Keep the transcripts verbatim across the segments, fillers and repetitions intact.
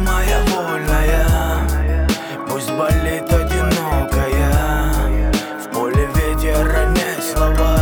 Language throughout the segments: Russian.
моя вольная, пусть болит одинокая. В поле ветер, роняй слова.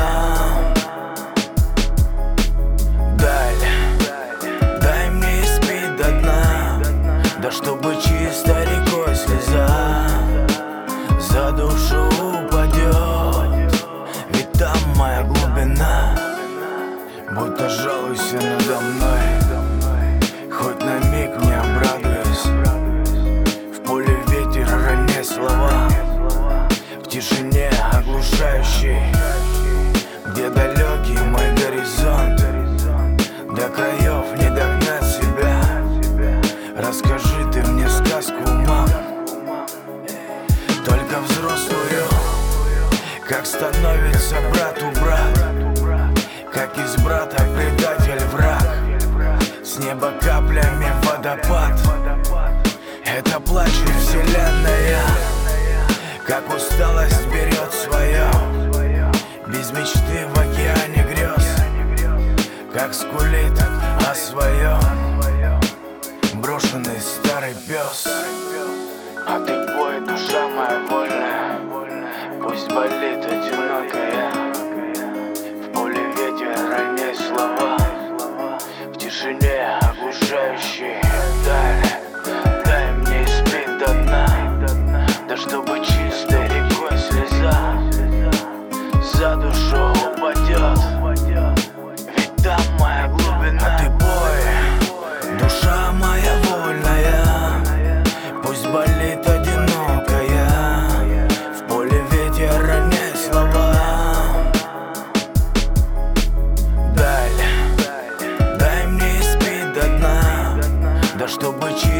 Дай, дай мне испить до дна, да чтобы чисто рекой слеза за душу упадет, ведь там моя глубина. Будто жалуйся надо мной, хоть на миг не обрадуюсь. В поле ветер, роняй слова, в тишине оглушающей, где далекий мой горизонт, до краев не догнать себя. Расскажи ты мне сказку, мам, только взрослую, как становится брату брат, как из брата предатель враг. С неба каплями водопад, это плачет вселенная, как усталость берет свое, без мечты в океане грез, как скулит о своем брошенный старый пес. А ты пой, душа моя вольная, пусть болит одинокая. В поле ветер, роняй слова, в тишине оглушающей. Дай, дай мне испить до дна, да чтобы чистой рекой слеза за душу упадет, ведь там моя глубина. А ты пой, душа моя вольная, пусть болит одинокая. В поле ветер, роняй слова. Дай, дай мне испить до дна, да чтобы чисто